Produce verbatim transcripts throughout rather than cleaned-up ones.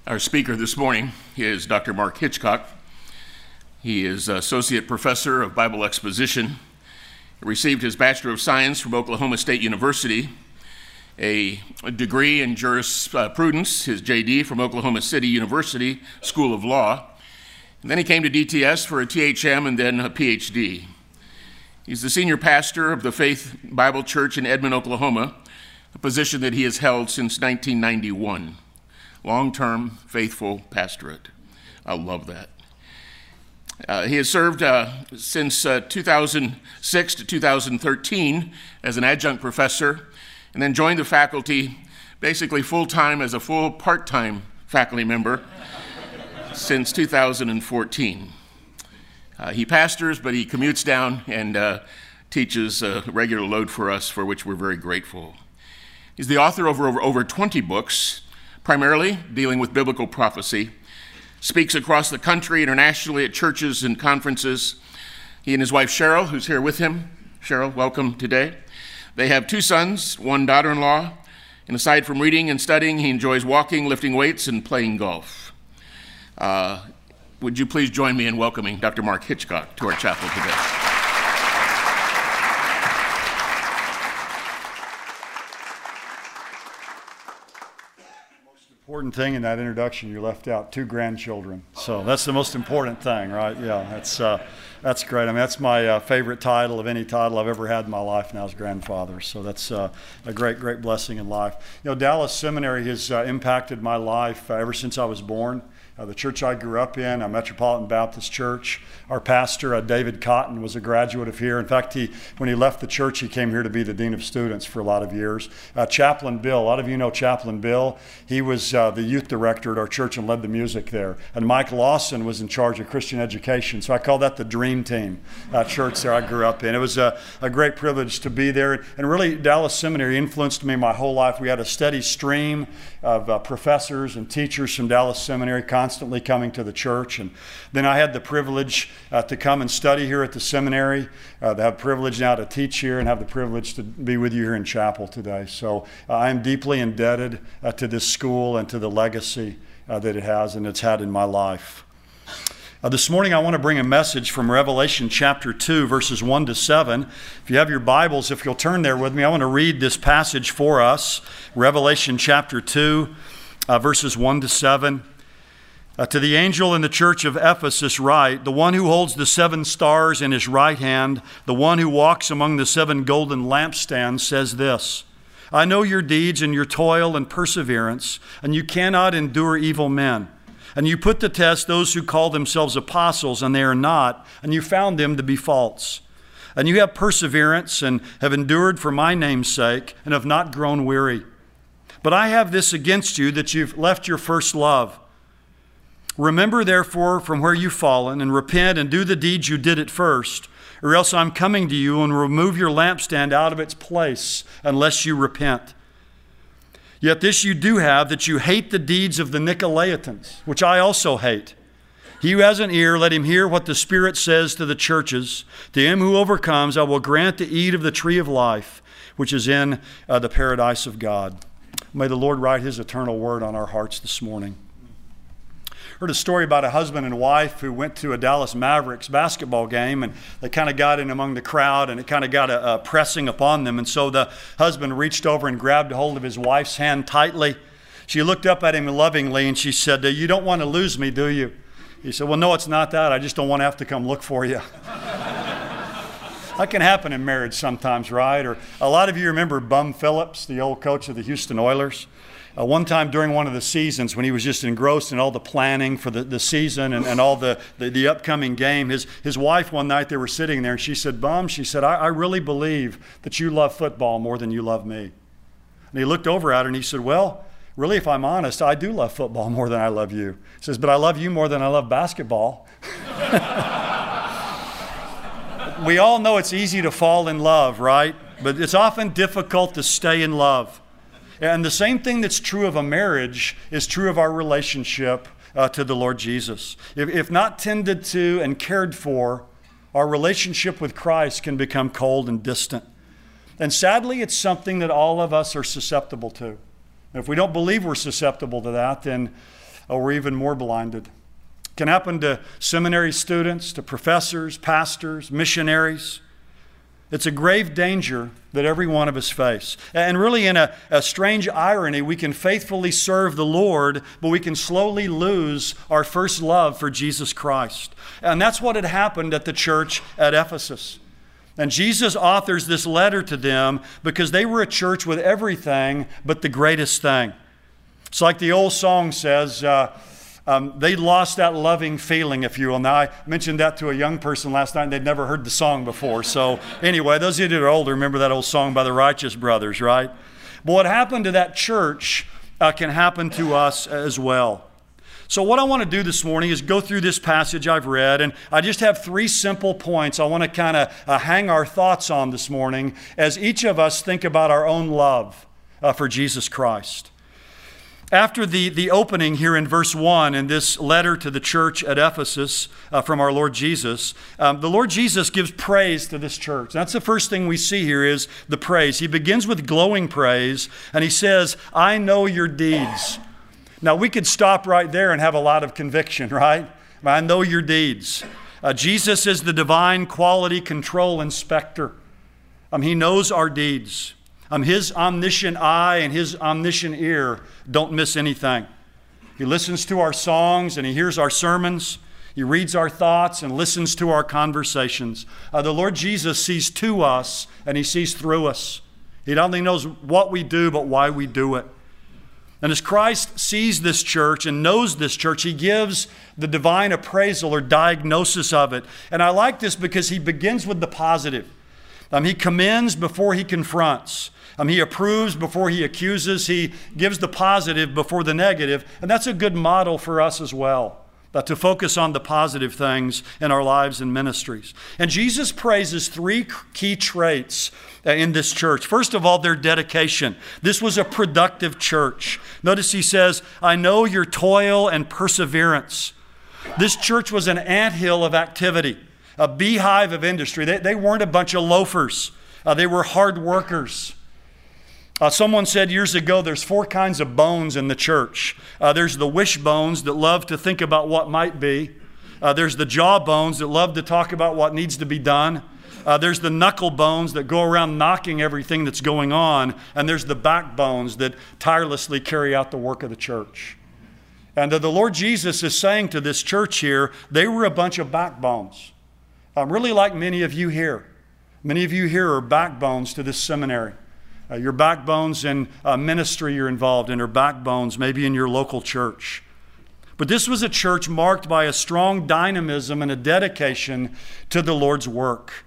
Our speaker this morning is Doctor Mark Hitchcock. He is Associate Professor of Bible Exposition. He received his Bachelor of Science from Oklahoma State University, a degree in jurisprudence, his J D from Oklahoma City University School of Law. And then he came to D T S for a T H M and then a P H D. He's the senior pastor of the Faith Bible Church in Edmond, Oklahoma, a position that he has held since nineteen ninety-one. Long-term, faithful pastorate. I love that. Uh, he has served uh, since uh, two thousand six to two thousand thirteen as an adjunct professor, and then joined the faculty basically full-time as a full part-time faculty member since two thousand fourteen. Uh, he pastors, but he commutes down and uh, teaches a regular load for us, for which we're very grateful. He's the author of over, over twenty books, primarily dealing with biblical prophecy, speaks across the country, internationally at churches and conferences. He and his wife Cheryl, who's here with him. Cheryl, welcome today. They have two sons, one daughter-in-law, and aside from reading and studying, he enjoys walking, lifting weights, and playing golf. Uh, would you please join me in welcoming Doctor Mark Hitchcock to our chapel today? Important thing in that introduction, you left out two grandchildren. So that's the most important thing, right? Yeah, that's uh, that's great. I mean, that's my uh, favorite title of any title I've ever had in my life now as grandfather. So that's uh, a great, great blessing in life. You know, Dallas Seminary has uh, impacted my life uh, ever since I was born. Uh, the church I grew up in, a Metropolitan Baptist Church, our pastor, uh, David Cotton, was a graduate of here. In fact, he when he left the church, he came here to be the dean of students for a lot of years. Uh, Chaplain Bill, a lot of you know Chaplain Bill. He was uh, the youth director at our church and led the music there. And Mike Lawson was in charge of Christian education. So I call that the dream team uh, church there I grew up in. It was a, a great privilege to be there. And really, Dallas Seminary influenced me my whole life. We had a steady stream of uh, professors and teachers from Dallas Seminary constantly coming to the church. And then I had the privilege uh, to come and study here at the seminary, uh, to have the privilege now to teach here and have the privilege to be with you here in chapel today. So uh, I am deeply indebted uh, to this school and to the legacy uh, that it has and it's had in my life. Uh, this morning I want to bring a message from Revelation chapter two, verses one to seven. If you have your Bibles, if you'll turn there with me, I want to read this passage for us. Revelation chapter two, uh, verses one to seven. Uh, to the angel in the church of Ephesus write, the one who holds the seven stars in his right hand, the one who walks among the seven golden lampstands says this, I know your deeds and your toil and perseverance, and you cannot endure evil men. And you put to test those who call themselves apostles, and they are not, and you found them to be false. And you have perseverance and have endured for my name's sake, and have not grown weary. But I have this against you, that you've left your first love. Remember, therefore, from where you've fallen, and repent and do the deeds you did at first, or else I'm coming to you and remove your lampstand out of its place, unless you repent. Yet this you do have, that you hate the deeds of the Nicolaitans, which I also hate. He who has an ear, let him hear what the Spirit says to the churches. To him who overcomes, I will grant to eat of the tree of life, which is in uh, the paradise of God. May the Lord write his eternal word on our hearts this morning. Heard a story about a husband and wife who went to a Dallas Mavericks basketball game, and they kind of got in among the crowd, and it kind of got a, a pressing upon them. And so the husband reached over and grabbed a hold of his wife's hand tightly. She looked up at him lovingly, and she said, you don't want to lose me, do you? He said, well, no, it's not that. I just don't want to have to come look for you. That can happen in marriage sometimes, right? Or a lot of you remember Bum Phillips, the old coach of the Houston Oilers. Uh, one time during one of the seasons when he was just engrossed in all the planning for the, the season and, and all the, the, the upcoming game, his, his wife one night, they were sitting there and she said, Bum, she said, I, I really believe that you love football more than you love me. And he looked over at her and he said, well, really, if I'm honest, I do love football more than I love you. He says, but I love you more than I love basketball. We all know it's easy to fall in love, right? But it's often difficult to stay in love. And the same thing that's true of a marriage is true of our relationship uh, to the Lord Jesus. If, if not tended to and cared for, our relationship with Christ can become cold and distant. And sadly, it's something that all of us are susceptible to. And if we don't believe we're susceptible to that, then or we're even more blinded. It can happen to seminary students, to professors, pastors, missionaries. It's a grave danger that every one of us face. And really, in a, a strange irony, we can faithfully serve the Lord, but we can slowly lose our first love for Jesus Christ. And that's what had happened at the church at Ephesus. And Jesus authors this letter to them because they were a church with everything but the greatest thing. It's like the old song says, uh, Um, they lost that loving feeling, if you will. Now, I mentioned that to a young person last night, and they'd never heard the song before. So anyway, those of you that are older remember that old song by the Righteous Brothers, right? But what happened to that church uh, can happen to us as well. So what I want to do this morning is go through this passage I've read, and I just have three simple points I want to kind of uh, hang our thoughts on this morning as each of us think about our own love uh, for Jesus Christ. After the, the opening here in verse one in this letter to the church at Ephesus uh, from our Lord Jesus, um, the Lord Jesus gives praise to this church. That's the first thing we see here is the praise. He begins with glowing praise, and he says, I know your deeds. Now, we could stop right there and have a lot of conviction, right? I know your deeds. Uh, Jesus is the divine quality control inspector. Um, he knows our deeds. Um, his omniscient eye and his omniscient ear don't miss anything. He listens to our songs and he hears our sermons. He reads our thoughts and listens to our conversations. Uh, the Lord Jesus sees to us and he sees through us. He not only knows what we do, but why we do it. And as Christ sees this church and knows this church, he gives the divine appraisal or diagnosis of it. And I like this because he begins with the positive. Um, he commends before he confronts. Um, he approves before he accuses. He gives the positive before the negative. And that's a good model for us as well, uh, to focus on the positive things in our lives and ministries. And Jesus praises three key traits uh, in this church. First of all, their dedication. This was a productive church. Notice he says, I know your toil and perseverance. This church was an anthill of activity, a beehive of industry. They, they weren't a bunch of loafers. Uh, they were hard workers. Uh, someone said years ago, there's four kinds of bones in the church. Uh, there's the wish bones that love to think about what might be. Uh, there's the jaw bones that love to talk about what needs to be done. Uh, there's the knuckle bones that go around knocking everything that's going on. And there's the backbones that tirelessly carry out the work of the church. And uh, the Lord Jesus is saying to this church here, they were a bunch of backbones. Um, really like many of you here. Many of you here are backbones to this seminary. Uh, your backbones in uh, ministry you're involved in, or backbones maybe in your local church. But this was a church marked by a strong dynamism and a dedication to the Lord's work.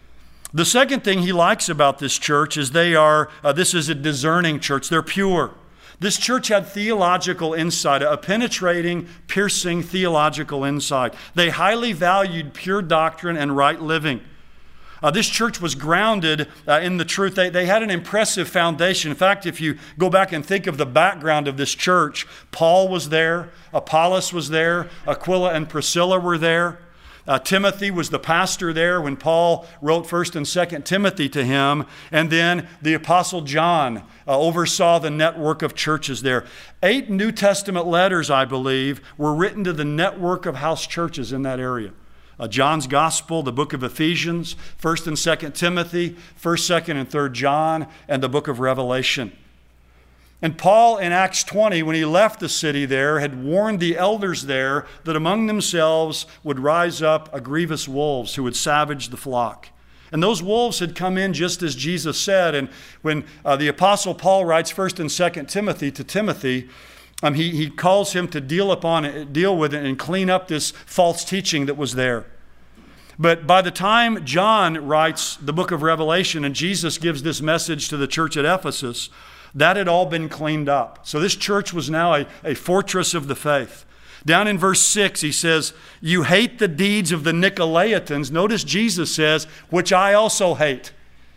The second thing he likes about this church is they are, uh, this is a discerning church. They're pure. This church had theological insight, a penetrating, piercing theological insight. They highly valued pure doctrine and right living. Uh, this church was grounded uh, in the truth. They, they had an impressive foundation. In fact, if you go back and think of the background of this church, Paul was there, Apollos was there, Aquila and Priscilla were there. Uh, Timothy was the pastor there when Paul wrote First and Second Timothy to him. And then the Apostle John uh, oversaw the network of churches there. Eight New Testament letters, I believe, were written to the network of house churches in that area. Uh, John's Gospel, the book of Ephesians, First and Second Timothy, First, Second, and Third John, and the book of Revelation. And Paul in Acts twenty, when he left the city there, had warned the elders there that among themselves would rise up a grievous wolves who would savage the flock. And those wolves had come in just as Jesus said. And when uh, the Apostle Paul writes First and Second Timothy to Timothy, Um, he, he calls him to deal upon it, deal with it and clean up this false teaching that was there. But by the time John writes the book of Revelation and Jesus gives this message to the church at Ephesus, that had all been cleaned up. So this church was now a, a fortress of the faith. Down in verse six, he says, you hate the deeds of the Nicolaitans. Notice Jesus says, which I also hate.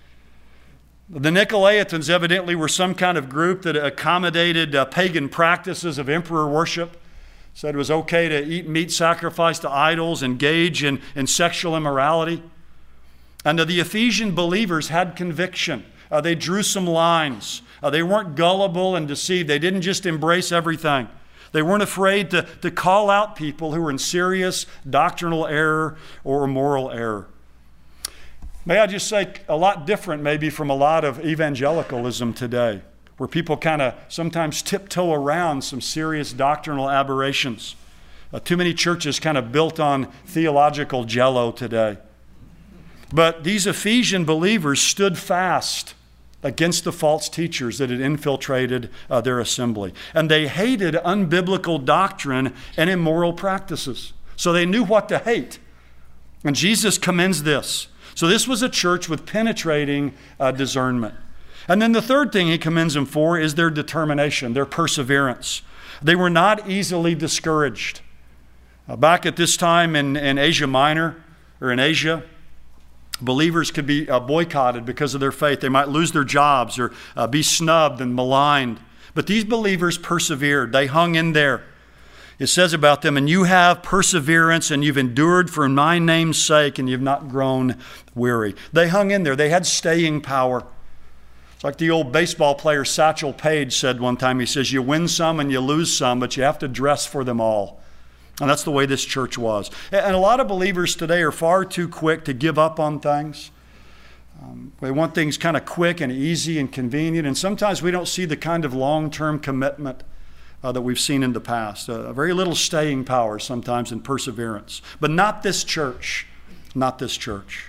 The Nicolaitans evidently were some kind of group that accommodated uh, pagan practices of emperor worship. Said it was okay to eat meat sacrificed to idols, engage in, in sexual immorality. And uh, the Ephesian believers had conviction. Uh, they drew some lines. Uh, they weren't gullible and deceived. They didn't just embrace everything. They weren't afraid to, to call out people who were in serious doctrinal error or moral error. May I just say, a lot different maybe from a lot of evangelicalism today, where people kind of sometimes tiptoe around some serious doctrinal aberrations. Uh, too many churches kind of built on theological jello today. But these Ephesian believers stood fast against the false teachers that had infiltrated uh, their assembly. And they hated unbiblical doctrine and immoral practices. So they knew what to hate. And Jesus commends this. So this was a church with penetrating uh, discernment. And then the third thing he commends them for is their determination, their perseverance. They were not easily discouraged. Uh, back at this time in, in Asia Minor, or in Asia, believers could be uh, boycotted because of their faith. They might lose their jobs or uh, be snubbed and maligned. But these believers persevered. They hung in there. It says about them, and you have perseverance, and you've endured for my name's sake, and you've not grown weary. They hung in there. They had staying power. It's like the old baseball player Satchel Paige said one time. He says, you win some and you lose some, but you have to dress for them all. And that's the way this church was. And a lot of believers today are far too quick to give up on things. Um, they want things kind of quick and easy and convenient, and sometimes we don't see the kind of long-term commitment Uh, that we've seen in the past. Uh, very little staying power sometimes and perseverance. But not this church. Not this church.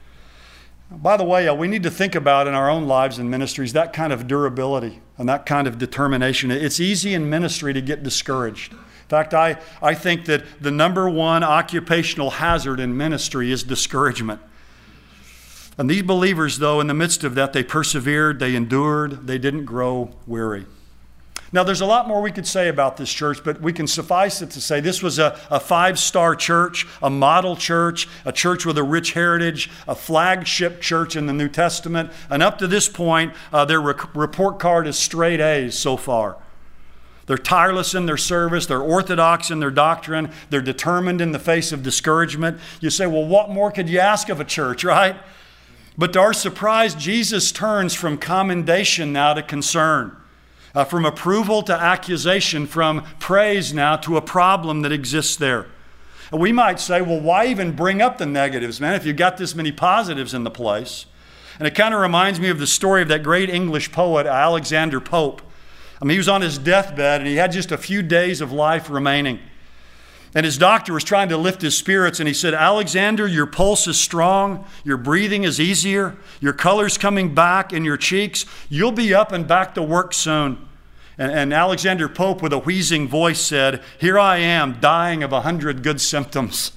By the way, uh, we need to think about in our own lives and ministries that kind of durability and that kind of determination. It's easy in ministry to get discouraged. In fact, I, I think that the number one occupational hazard in ministry is discouragement. And these believers, though, in the midst of that, they persevered, they endured, they didn't grow weary. Now, there's a lot more we could say about this church, but we can suffice it to say this was a, a five-star church, a model church, a church with a rich heritage, a flagship church in the New Testament. And up to this point, uh, their rec- report card is straight A's so far. They're tireless in their service. They're orthodox in their doctrine. They're determined in the face of discouragement. You say, well, what more could you ask of a church, right? But to our surprise, Jesus turns from commendation now to concern. Uh, from approval to accusation, from praise now to a problem that exists there. And we might say, well, why even bring up the negatives, man, if you've got this many positives in the place? And it kind of reminds me of the story of that great English poet, Alexander Pope. I mean, he was on his deathbed and he had just a few days of life remaining. And his doctor was trying to lift his spirits, and he said, Alexander, your pulse is strong, your breathing is easier, your color's coming back in your cheeks, you'll be up and back to work soon. And, and Alexander Pope, with a wheezing voice, said, here I am, dying of a hundred good symptoms.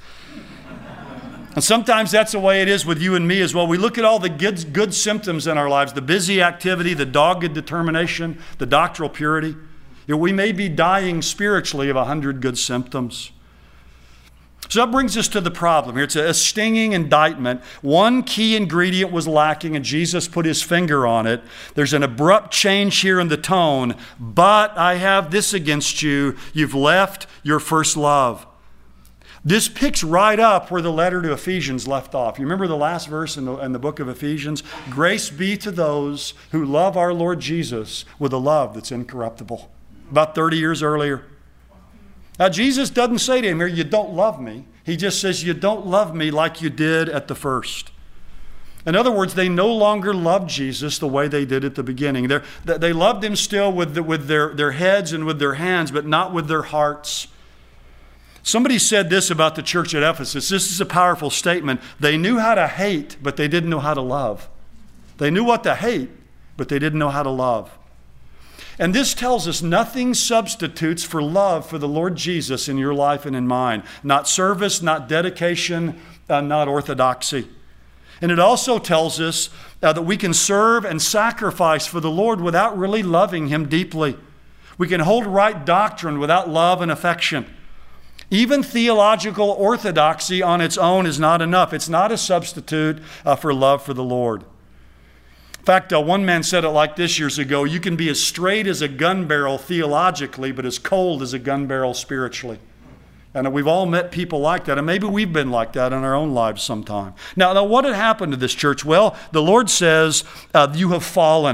And sometimes that's the way it is with you and me as well. We look at all the good, good symptoms in our lives, the busy activity, the dogged determination, the doctrinal purity. You know, we may be dying spiritually of a hundred good symptoms. So that brings us to the problem here. It's a stinging indictment. One key ingredient was lacking, and Jesus put his finger on it. There's an abrupt change here in the tone. But I have this against you. You've left your first love. This picks right up where the letter to Ephesians left off. You remember the last verse in the, in the book of Ephesians? Grace be to those who love our Lord Jesus with a love that's incorruptible. About thirty years earlier. Now, Jesus doesn't say to him here, you don't love me. He just says, you don't love me like you did at the first. In other words, they no longer loved Jesus the way they did at the beginning. They're, they loved him still with, the, with their, their heads and with their hands, but not with their hearts. Somebody said this about the church at Ephesus. This is a powerful statement. They knew how to hate, but they didn't know how to love. They knew what to hate, but they didn't know how to love. And this tells us nothing substitutes for love for the Lord Jesus in your life and in mine. Not service, not dedication, uh, not orthodoxy. And it also tells us uh, that we can serve and sacrifice for the Lord without really loving him deeply. We can hold right doctrine without love and affection. Even theological orthodoxy on its own is not enough. It's not a substitute uh, for love for the Lord. In fact, uh, one man said it like this years ago, you can be as straight as a gun barrel theologically, but as cold as a gun barrel spiritually. And we've all met people like that, and maybe we've been like that in our own lives sometime. Now, now what had happened to this church? Well, the Lord says, uh, you have fallen.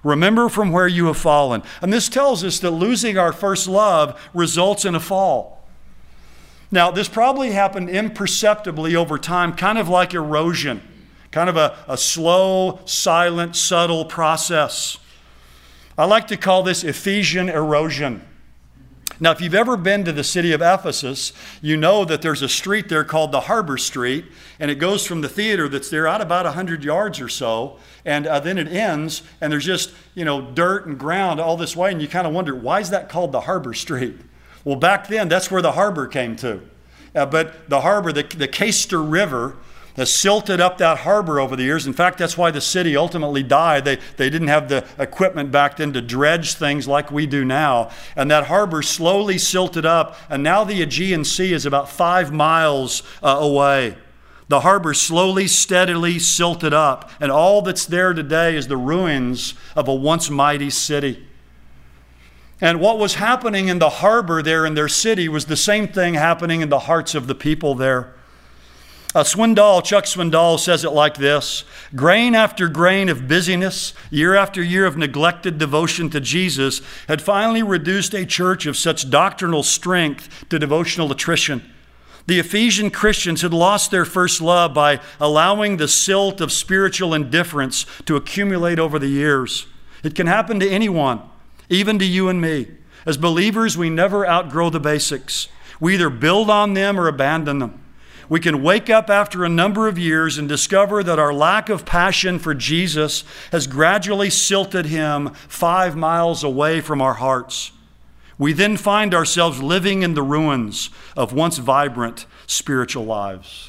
Remember from where you have fallen. And this tells us that losing our first love results in a fall. Now, this probably happened imperceptibly over time, kind of like erosion, kind of a, a slow, silent, subtle process. I like to call this Ephesian erosion. Now, if you've ever been to the city of Ephesus, you know that there's a street there called the Harbor Street, and it goes from the theater that's there out about one hundred yards or so, and uh, then it ends, and there's just, you know, dirt and ground all this way, and you kind of wonder, why is that called the Harbor Street? Well, back then, that's where the harbor came to. Uh, but the harbor, the, the Cayster River, has silted up that harbor over the years. In fact, that's why the city ultimately died. They, they didn't have the equipment back then to dredge things like we do now. And that harbor slowly silted up, and now the Aegean Sea is about five miles uh, away. The harbor slowly, steadily silted up, and all that's there today is the ruins of a once mighty city. And what was happening in the harbor there in their city was the same thing happening in the hearts of the people there. Uh, Swindoll, Chuck Swindoll says it like this: grain after grain of busyness, year after year of neglected devotion to Jesus had finally reduced a church of such doctrinal strength to devotional attrition. The Ephesian Christians had lost their first love by allowing the silt of spiritual indifference to accumulate over the years. It can happen to anyone, even to you and me. As believers, we never outgrow the basics. We either build on them or abandon them. We can wake up after a number of years and discover that our lack of passion for Jesus has gradually silted him five miles away from our hearts. We then find ourselves living in the ruins of once vibrant spiritual lives.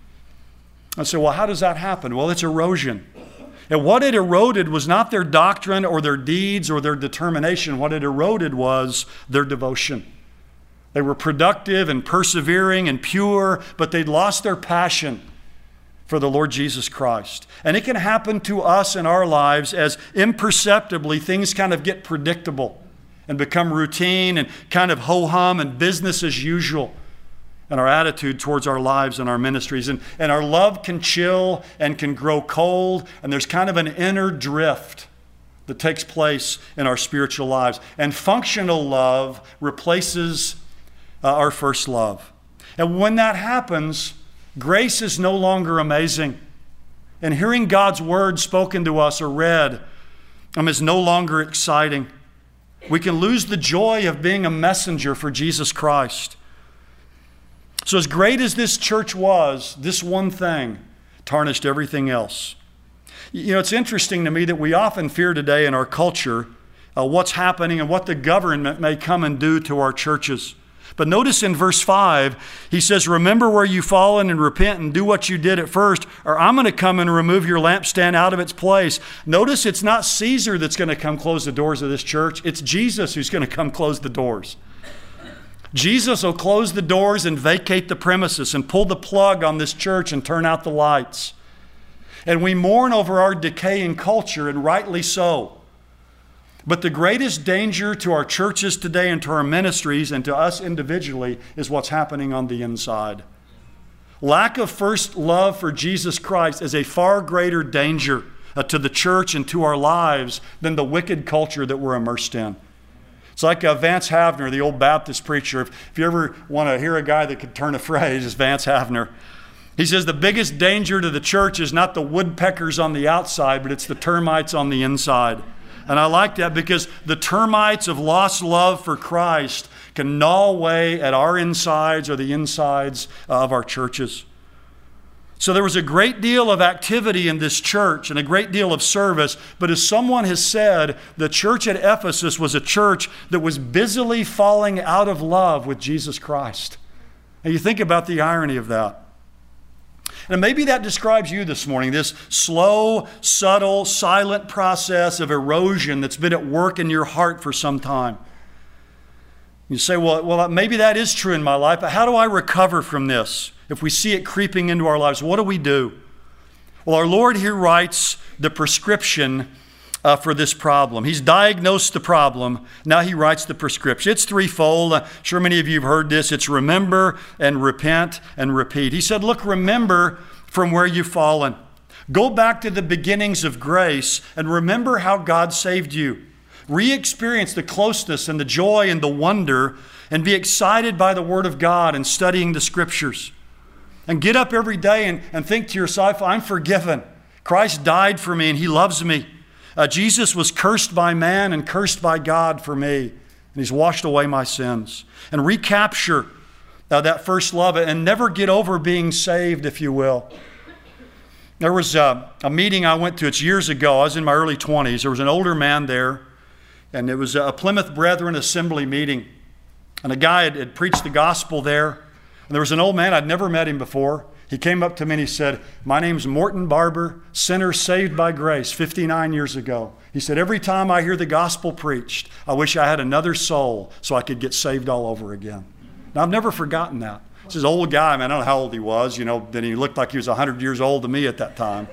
I say, well, how does that happen? Well, it's erosion. And what it eroded was not their doctrine or their deeds or their determination. What it eroded was their devotion. They were productive and persevering and pure, but they'd lost their passion for the Lord Jesus Christ. And it can happen to us in our lives as imperceptibly things kind of get predictable and become routine and kind of ho-hum and business as usual in our attitude towards our lives and our ministries. And, and our love can chill and can grow cold, and there's kind of an inner drift that takes place in our spiritual lives. And functional love replaces Uh, our first love. And when that happens, grace is no longer amazing. And hearing God's word spoken to us or read um, is no longer exciting. We can lose the joy of being a messenger for Jesus Christ. So as great as this church was, this one thing tarnished everything else. You know, it's interesting to me that we often fear today in our culture uh, what's happening and what the government may come and do to our churches. But notice in verse five, he says, remember where you've fallen and repent and do what you did at first, or I'm going to come and remove your lampstand out of its place. Notice it's not Caesar that's going to come close the doors of this church. It's Jesus who's going to come close the doors. Jesus will close the doors and vacate the premises and pull the plug on this church and turn out the lights. And we mourn over our decaying culture, and rightly so. But the greatest danger to our churches today and to our ministries and to us individually is what's happening on the inside. Lack of first love for Jesus Christ is a far greater danger uh, to the church and to our lives than the wicked culture that we're immersed in. It's like uh, Vance Havner, the old Baptist preacher. If, if you ever want to hear a guy that could turn a phrase, it's Vance Havner. He says the biggest danger to the church is not the woodpeckers on the outside, but it's the termites on the inside. And I like that because the termites of lost love for Christ can gnaw away at our insides or the insides of our churches. So there was a great deal of activity in this church and a great deal of service. But as someone has said, the church at Ephesus was a church that was busily falling out of love with Jesus Christ. And you think about the irony of that. And maybe that describes you this morning, this slow, subtle, silent process of erosion that's been at work in your heart for some time. You say, well, well, maybe that is true in my life, but how do I recover from this? If we see it creeping into our lives, what do we do? Well, our Lord here writes the prescription Uh, for this problem. He's diagnosed the problem. Now he writes the prescription. It's threefold. I'm sure many of you have heard this. It's remember and repent and repeat. He said, look, remember from where you've fallen. Go back to the beginnings of grace and remember how God saved you. Re-experience the closeness and the joy and the wonder, and be excited by the Word of God and studying the Scriptures. And get up every day and, and think to yourself, I'm forgiven. Christ died for me and He loves me. Uh, Jesus was cursed by man and cursed by God for me. And He's washed away my sins. And recapture uh, that first love and never get over being saved, if you will. There was a, a meeting I went to, it's years ago. I was in my early twenties. There was an older man there, and it was a Plymouth Brethren assembly meeting. And a guy had, had preached the gospel there. And there was an old man, I'd never met him before. He came up to me and he said, my name's Morton Barber, sinner saved by grace fifty-nine years ago. He said, every time I hear the gospel preached, I wish I had another soul so I could get saved all over again. Now, I've never forgotten that. This is an old guy, man. I don't know how old he was. You know, then he looked like he was one hundred years old to me at that time.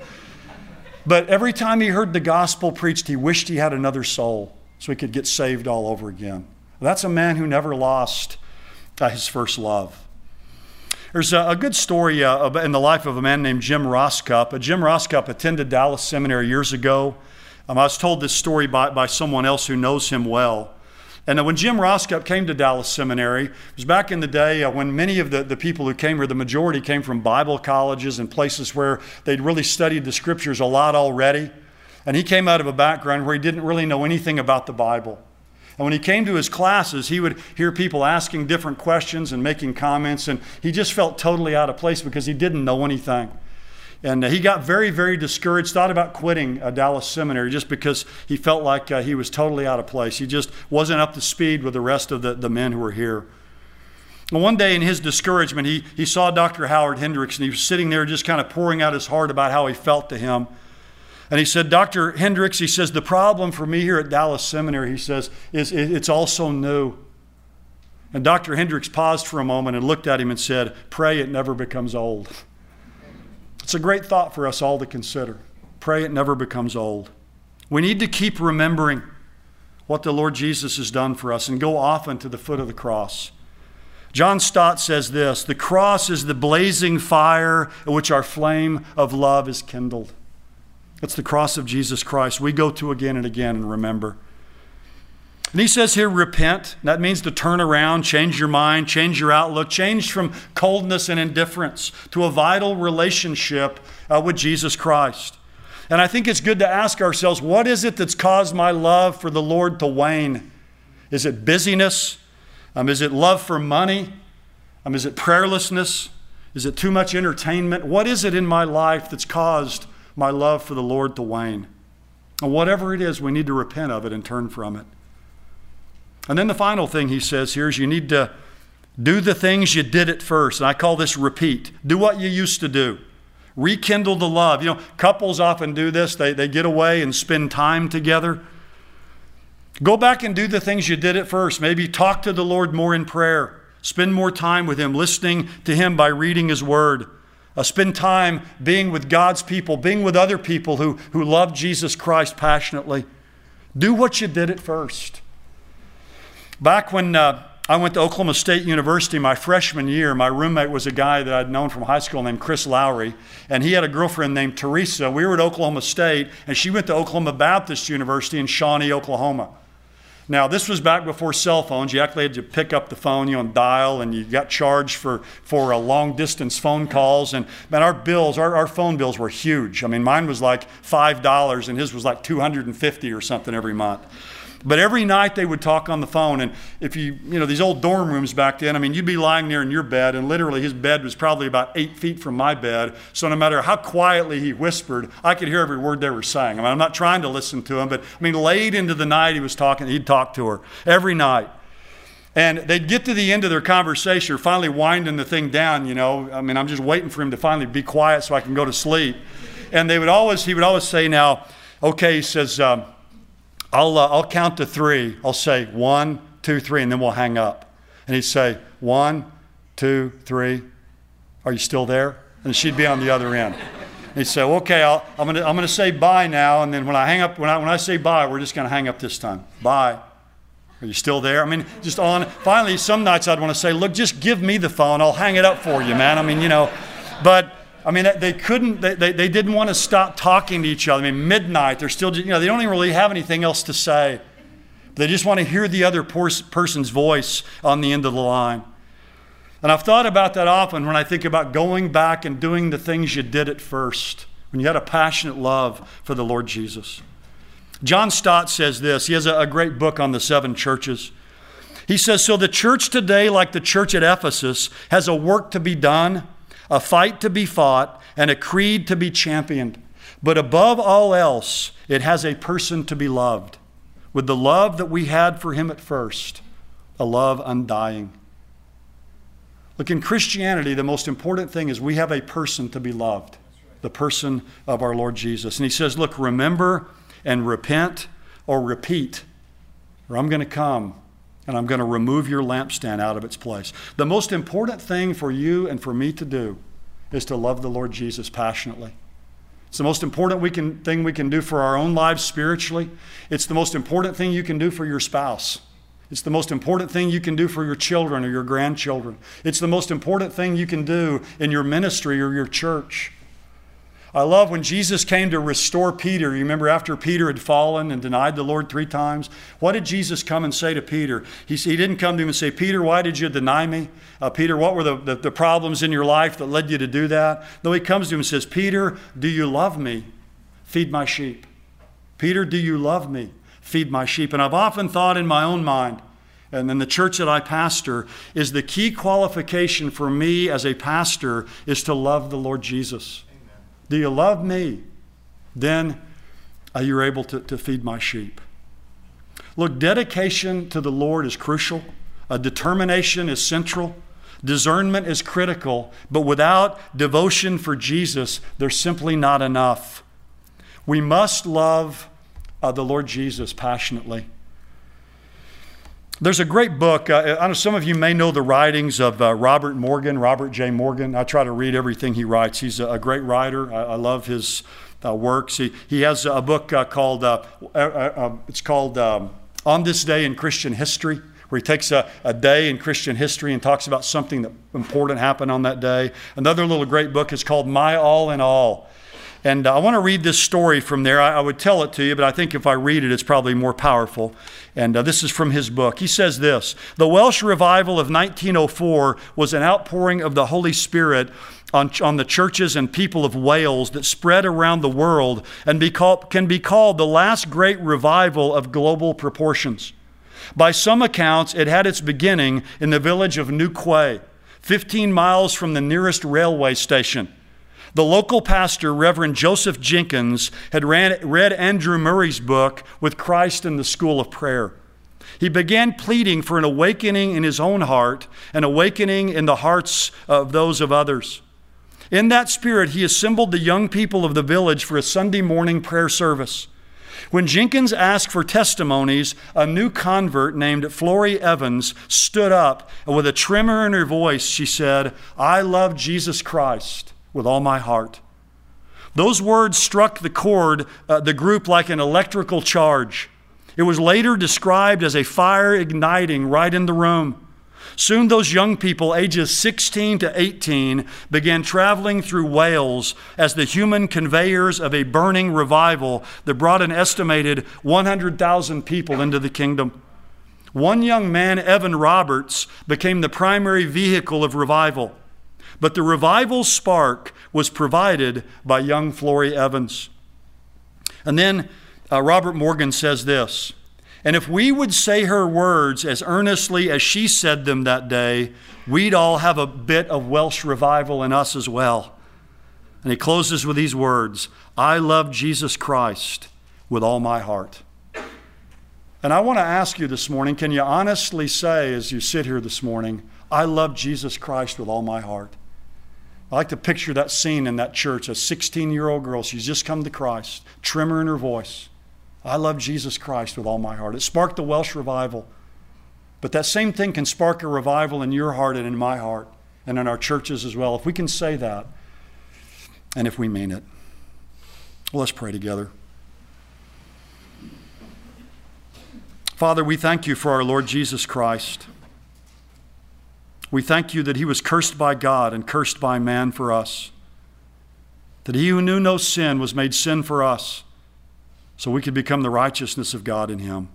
But every time he heard the gospel preached, he wished he had another soul so he could get saved all over again. That's a man who never lost uh, his first love. There's a, a good story uh, in the life of a man named Jim Roscup. Uh, Jim Roscup attended Dallas Seminary years ago. Um, I was told this story by, by someone else who knows him well. And uh, when Jim Roscup came to Dallas Seminary, it was back in the day uh, when many of the, the people who came here, the majority came from Bible colleges and places where they'd really studied the Scriptures a lot already. And he came out of a background where he didn't really know anything about the Bible. And when he came to his classes, he would hear people asking different questions and making comments, and he just felt totally out of place because he didn't know anything. And uh, he got very, very discouraged, thought about quitting uh, Dallas Seminary just because he felt like uh, he was totally out of place. He just wasn't up to speed with the rest of the, the men who were here. Well, one day in his discouragement, he, he saw Doctor Howard Hendricks, and he was sitting there just kind of pouring out his heart about how he felt to him. And he said, Doctor Hendricks, he says, the problem for me here at Dallas Seminary, he says, is it's all so new. And Doctor Hendricks paused for a moment and looked at him and said, pray it never becomes old. It's a great thought for us all to consider. Pray it never becomes old. We need to keep remembering what the Lord Jesus has done for us and go often to the foot of the cross. John Stott says this, the cross is the blazing fire in which our flame of love is kindled. It's the cross of Jesus Christ we go to again and again and remember. And he says here, repent. That means to turn around, change your mind, change your outlook, change from coldness and indifference to a vital relationship uh, with Jesus Christ. And I think it's good to ask ourselves, what is it that's caused my love for the Lord to wane? Is it busyness? Um, is it love for money? Um, is it prayerlessness? Is it too much entertainment? What is it in my life that's caused my love for the Lord to wane? And whatever it is, we need to repent of it and turn from it. And then the final thing he says here is you need to do the things you did at first. And I call this repeat. Do what you used to do. Rekindle the love. You know, couples often do this. They, they get away and spend time together. Go back and do the things you did at first. Maybe talk to the Lord more in prayer. Spend more time with Him, listening to Him by reading His Word. Uh, spend time being with God's people, being with other people who, who love Jesus Christ passionately. Do what you did at first. Back when uh, I went to Oklahoma State University my freshman year, my roommate was a guy that I'd known from high school named Chris Lowry, and he had a girlfriend named Teresa. We were at Oklahoma State, and she went to Oklahoma Baptist University in Shawnee, Oklahoma. Now, this was back before cell phones. You actually had to pick up the phone, you know, and dial, and you got charged for, for uh, long-distance phone calls. And, man, our bills, our, our phone bills were huge. I mean, mine was like five dollars, and his was like two hundred fifty dollars or something every month. But every night they would talk on the phone, and if you, you know, these old dorm rooms back then, I mean, you'd be lying there in your bed, and literally his bed was probably about eight feet from my bed, so no matter how quietly he whispered, I could hear every word they were saying. I mean, I'm not trying to listen to him, but I mean, late into the night he was talking, he'd talk to her every night. And they'd get to the end of their conversation, or finally winding the thing down, you know, I mean, I'm just waiting for him to finally be quiet so I can go to sleep. And they would always, he would always say, now, okay, he says, um, I'll, uh, I'll count to three. I'll say one, two, three, and then we'll hang up. And he'd say, one, two, three. Are you still there? And she'd be on the other end. And he'd say, okay, I'll, I'm going to I'm gonna say bye now. And then when I hang up, when I, when I say bye, we're just going to hang up this time. Bye. Are you still there? I mean, just on. Finally, some nights I'd want to say, look, just give me the phone. I'll hang it up for you, man. I mean, you know. But I mean, they couldn't, they, they, they didn't want to stop talking to each other. I mean, midnight, they're still, you know, they don't even really have anything else to say. They just want to hear the other person's voice on the end of the line. And I've thought about that often when I think about going back and doing the things you did at first, when you had a passionate love for the Lord Jesus. John Stott says this. He has a, a great book on the seven churches. He says, so the church today, like the church at Ephesus, has a work to be done, a fight to be fought, and a creed to be championed. But above all else, it has a person to be loved, with the love that we had for him at first, a love undying. Look, in Christianity, the most important thing is we have a person to be loved, the person of our Lord Jesus. And he says, look, remember and repent or repeat, or I'm going to come and I'm going to remove your lampstand out of its place. The most important thing for you and for me to do is to love the Lord Jesus passionately. It's the most important we can, thing we can do for our own lives spiritually. It's the most important thing you can do for your spouse. It's the most important thing you can do for your children or your grandchildren. It's the most important thing you can do in your ministry or your church. I love when Jesus came to restore Peter. You remember after Peter had fallen and denied the Lord three times? What did Jesus come and say to Peter? He, he didn't come to him and say, Peter, why did you deny me? Uh, Peter, what were the, the, the problems in your life that led you to do that? No, he comes to him and says, Peter, do you love me? Feed my sheep. Peter, do you love me? Feed my sheep. And I've often thought in my own mind, and in the church that I pastor, is the key qualification for me as a pastor is to love the Lord Jesus. Do you love me? Then uh, you're able to, to feed my sheep. Look, dedication to the Lord is crucial. Uh, determination is central. Discernment is critical. But without devotion for Jesus, there's simply not enough. We must love uh, the Lord Jesus passionately. There's a great book. Uh, I know some of you may know the writings of uh, Robert Morgan, Robert J. Morgan. I try to read everything he writes. He's a, a great writer. I, I love his uh, works. He, he has a book uh, called, uh, uh, uh, it's called um, On This Day in Christian History, where he takes a, a day in Christian history and talks about something that important happened on that day. Another little great book is called My All in All. And I want to read this story from there. I, I would tell it to you, but I think if I read it, it's probably more powerful. And uh, this is from his book. He says this: the Welsh revival of nineteen oh four was an outpouring of the Holy Spirit on, on the churches and people of Wales that spread around the world and be called, can be called the last great revival of global proportions. By some accounts, it had its beginning in the village of New Quay, fifteen miles from the nearest railway station. The local pastor, Reverend Joseph Jenkins, had ran, read Andrew Murray's book, With Christ in the School of Prayer. He began pleading for an awakening in his own heart, an awakening in the hearts of those of others. In that spirit, he assembled the young people of the village for a Sunday morning prayer service. When Jenkins asked for testimonies, a new convert named Florrie Evans stood up, and with a tremor in her voice, she said, "I love Jesus Christ with all my heart." Those words struck the chord, uh, the group like an electrical charge. It was later described as a fire igniting right in the room. Soon those young people, ages sixteen to eighteen, began traveling through Wales as the human conveyors of a burning revival that brought an estimated one hundred thousand people into the kingdom. One young man, Evan Roberts, became the primary vehicle of revival. But the revival spark was provided by young Florrie Evans. And then uh, Robert Morgan says this: and if we would say her words as earnestly as she said them that day, we'd all have a bit of Welsh revival in us as well. And he closes with these words: I love Jesus Christ with all my heart. And I want to ask you this morning, can you honestly say as you sit here this morning, I love Jesus Christ with all my heart? I like to picture that scene in that church, a sixteen-year-old girl. She's just come to Christ, tremor in her voice. I love Jesus Christ with all my heart. It sparked the Welsh revival. But that same thing can spark a revival in your heart and in my heart and in our churches as well, if we can say that and if we mean it. Well, let's pray together. Father, we thank you for our Lord Jesus Christ. We thank you that he was cursed by God and cursed by man for us. that he who knew no sin was made sin for us, so we could become the righteousness of God in him.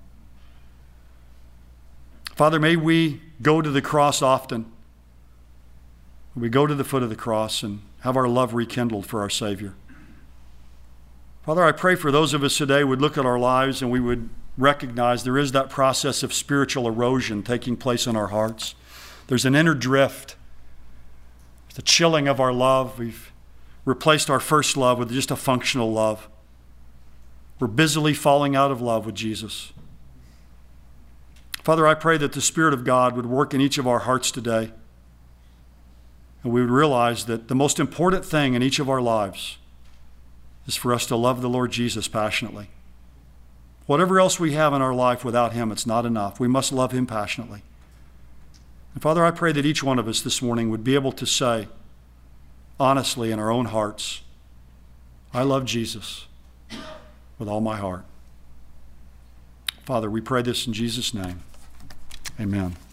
Father, may we go to the cross often. We go to the foot of the cross and have our love rekindled for our Savior. Father, I pray for those of us today who would look at our lives and we would recognize there is that process of spiritual erosion taking place in our hearts. There's an inner drift. The chilling of our love. We've replaced our first love with just a functional love. We're busily falling out of love with Jesus. Father, I pray that the Spirit of God would work in each of our hearts today, and we would realize that the most important thing in each of our lives is for us to love the Lord Jesus passionately. Whatever else we have in our life without him, it's not enough. We must love him passionately. And Father, I pray that each one of us this morning would be able to say honestly in our own hearts, I love Jesus with all my heart. Father, we pray this in Jesus' name. Amen.